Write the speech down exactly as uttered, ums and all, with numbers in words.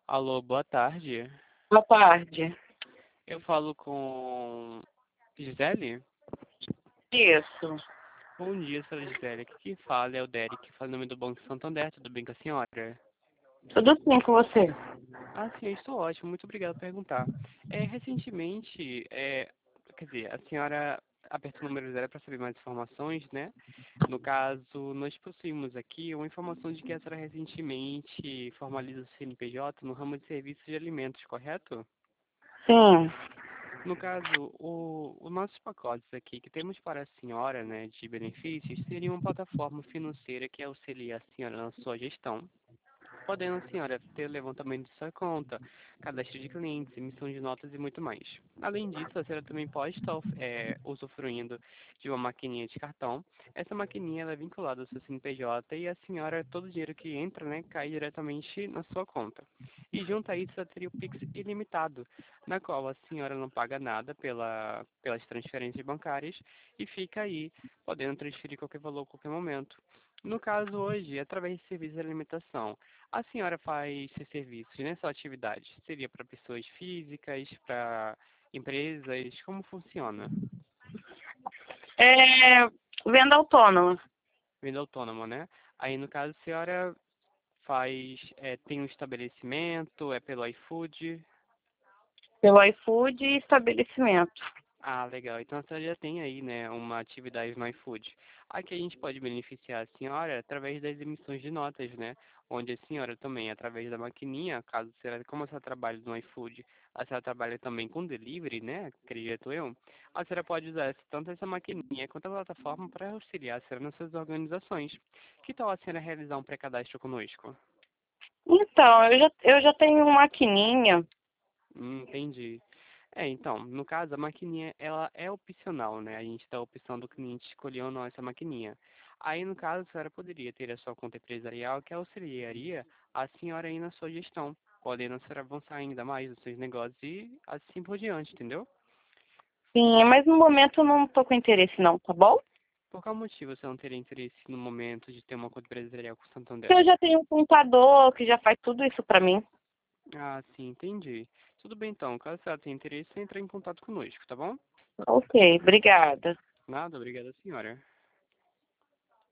Alô, boa tarde. Boa tarde. Eu falo com Gisele? Isso. Bom dia, senhora Gisele. Aqui quem fala é o Derek, fala em nome do Banco Santander. Tudo bem com a senhora? Tudo bem com você? Ah, sim, eu estou ótimo. Muito obrigado por perguntar. É, recentemente, é, quer dizer, a senhora apertou o número zero para saber mais informações, né? No caso, nós possuímos aqui uma informação de que a senhora recentemente formaliza o C N P J no ramo de serviços de alimentos, correto? Sim. No caso, o, os nossos pacotes aqui que temos para a senhora, né, de benefícios, seria uma plataforma financeira que auxilia a senhora na sua gestão, podendo a senhora ter levantamento de sua conta, cadastro de clientes, emissão de notas e muito mais. Além disso, a senhora também pode estar é, usufruindo de uma maquininha de cartão. Essa maquininha ela é vinculada ao seu C N P J e a senhora, todo o dinheiro que entra, né, cai diretamente na sua conta. E junto a isso, ela teria o Pix ilimitado, na qual a senhora não paga nada pela, pelas transferências bancárias e fica aí, podendo transferir qualquer valor a qualquer momento. No caso hoje, através de serviços de alimentação, a senhora faz seus serviços, né? Sua atividade seria para pessoas físicas, para empresas? Como funciona? É, venda autônoma. Venda autônoma, né? Aí, no caso, a senhora faz, é, tem um estabelecimento, é pelo iFood? Pelo iFood e estabelecimento. Ah, legal. Então a senhora já tem aí, né, uma atividade no iFood. Aqui a gente pode beneficiar a senhora através das emissões de notas, né? Onde a senhora também, através da maquininha, caso a senhora, como a senhora trabalha no iFood, a senhora trabalha também com delivery, né? Acredito eu. A senhora pode usar essa- tanto essa maquininha quanto a plataforma para auxiliar a senhora nas suas organizações. Que tal a senhora realizar um pré-cadastro conosco? Então, eu já, eu já tenho uma maquininha. Hum, entendi. É, então, no caso, a maquininha, ela é opcional, né? A gente dá a opção do cliente escolher ou não essa maquininha. Aí, no caso, a senhora poderia ter a sua conta empresarial, que auxiliaria a senhora aí na sua gestão, podendo a senhora avançar ainda mais nos seus negócios e assim por diante, entendeu? Sim, mas no momento eu não tô com interesse não, tá bom? Por qual motivo você não teria interesse no momento de ter uma conta empresarial com o Santander? Porque eu já tenho um contador que já faz tudo isso pra mim. Ah, sim, entendi. Tudo bem, então. Caso a senhora tenha interesse, entre em contato conosco, tá bom? Ok, obrigada. Nada, obrigada, senhora.